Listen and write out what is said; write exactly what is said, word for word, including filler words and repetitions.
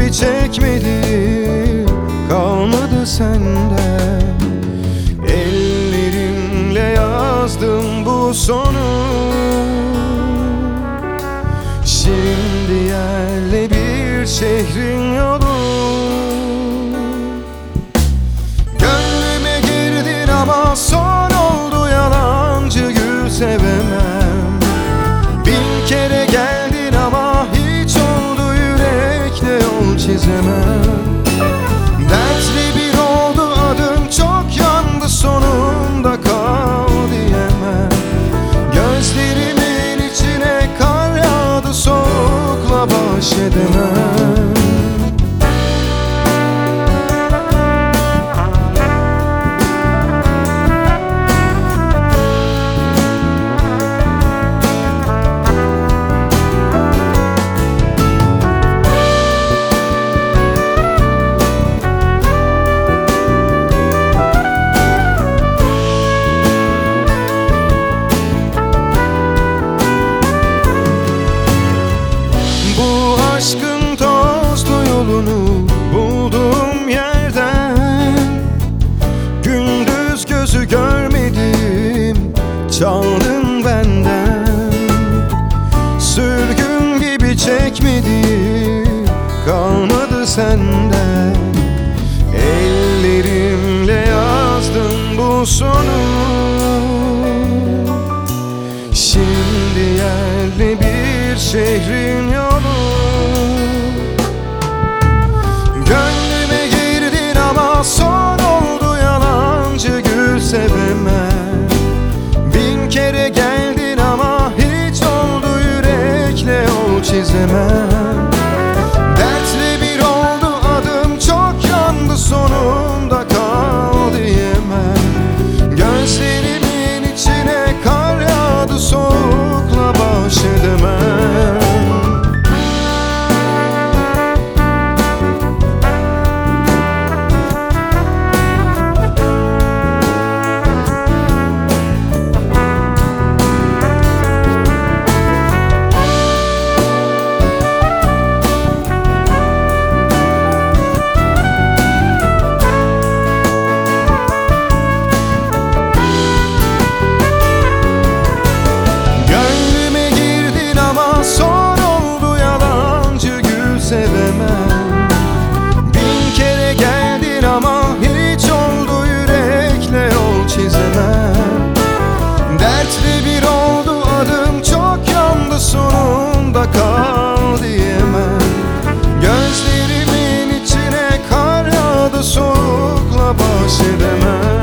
gibi çekmedim, kalmadı sende. Ellerimle yazdım bu sonu, şimdi yerle bir şehrin yolu. Gönlüme girdin ama son oldu, yalancı gül sevemem. Bin kere geldin ama hiç oldu, yürekle yol çizemem. Dertli bir oldu adım, çok yandı, sonunda kal diyemem. Gözlerimin içine kar yağdı, soğukla baş edemem. Aşkın tozlu yolunu buldum yerden. Gündüz gözü görmedim, çaldın benden. Sürgün gibi çekmedim, kalmadı senden. Ellerimle yazdım bu sonu, şimdi yerli bir şehrin yolu. Gönlüme girdin ama son oldu, yalancı gül sevemem. Bin kere geldin ama hiç oldu, yürekle yol çizemem. Dertli bir oldu adım, çok yandı, sonunda kal diyemem. Gözlerimin içine kar yağdı, soğukla baş edemem. Sevemem. Bin kere geldin ama hiç oldu, yürekle yol çizemem. Dertli bir oldu adım, çok yandı, sonunda kal diyemem. Gözlerimin içine kar yağdı, soğukla baş edemem.